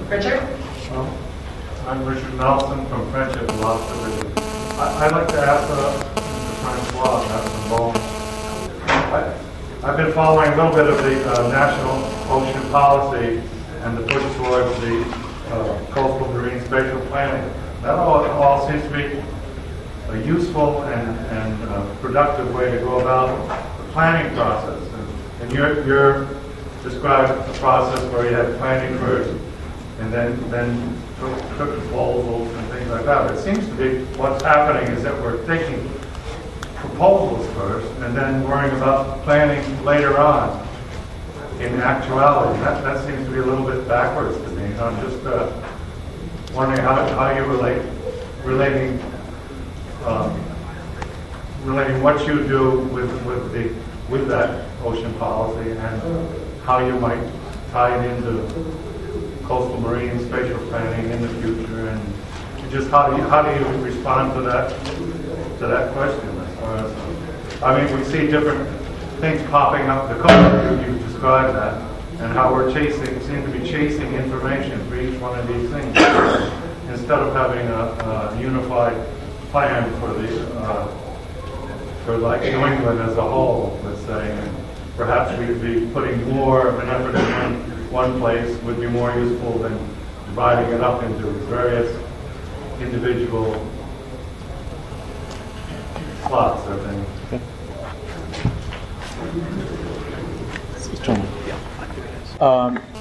Richard? I'm Richard Nelson from Friendship Loss Division. I'd like to ask Mr. Francois, Mr. Bone. I've been following a little bit of the National Ocean Policy and the push towards the coastal marine spatial planning. That all seems to be a useful and productive way to go about the planning process. And you're described a process where you have planning first, and then took proposals and things like that. It seems to be what's happening is that we're taking proposals first, and then worrying about planning later on. In actuality, that seems to be a little bit backwards to me. I'm just wondering how you relating what you do with that ocean policy and how you might tie it into coastal marine spatial planning in the future, and just how do you respond to that question? As far as I mean, we see different things popping up the coast. You described that, and how seem to be chasing information for each one of these things instead of having a unified plan for like New England as a whole. Let's say, and perhaps we'd be putting more of an effort in one place would be more useful than dividing it up into various individual slots, I think. Okay.